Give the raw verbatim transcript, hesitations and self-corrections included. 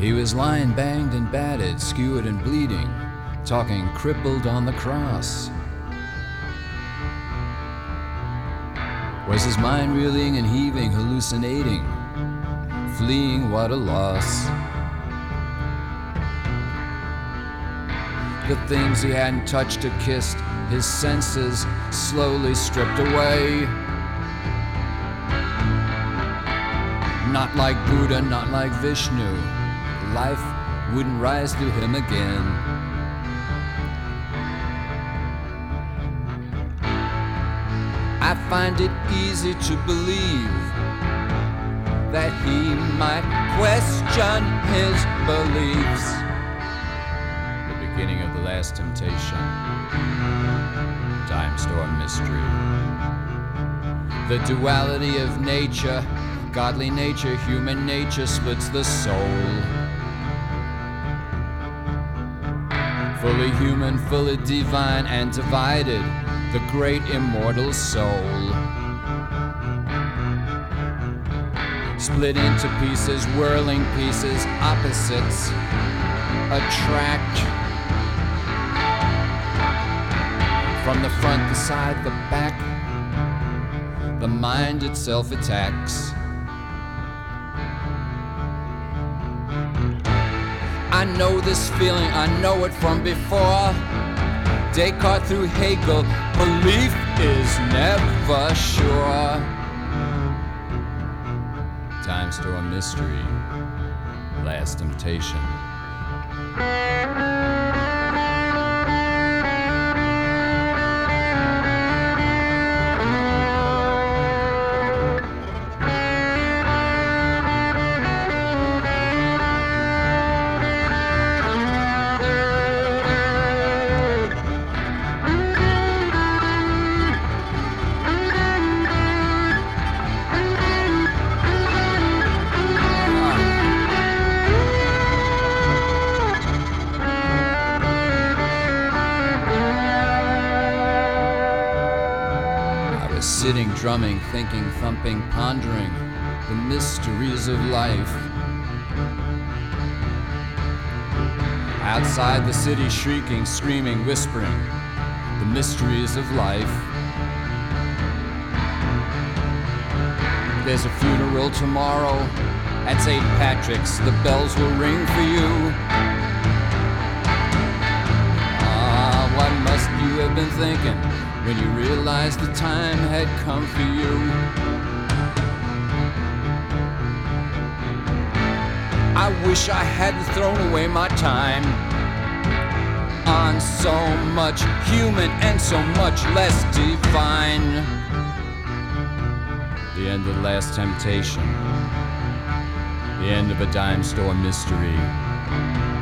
He was lying banged and battered, skewered and bleeding, talking crippled on the cross. Was his mind reeling and heaving, hallucinating, fleeing, what a loss. The things he hadn't touched or kissed, his senses slowly stripped away. Not like Buddha, not like Vishnu, life wouldn't rise through him again. I find it easy to believe that he might question his beliefs. The beginning of the last temptation, Dime Store Mystery. The duality of nature, godly nature, human nature splits the soul. Fully human, fully divine and divided, the great immortal soul. Split into pieces, whirling pieces, opposites attract. From the front, the side, the back, the mind itself attacks. I know this feeling, I know it from before. Descartes through Hegel, belief is never sure. Dime Store Mystery, Last Temptation. Sitting, drumming, thinking, thumping, pondering the mysteries of life. Outside the city, shrieking, screaming, whispering the mysteries of life. There's a funeral tomorrow at Saint Patrick's. The bells will ring for you. Ah, what must you have been thinking when you realized the time had come for you? I wish I hadn't thrown away my time on so much human and so much less divine. The end of the last temptation. The end of a dime store mystery.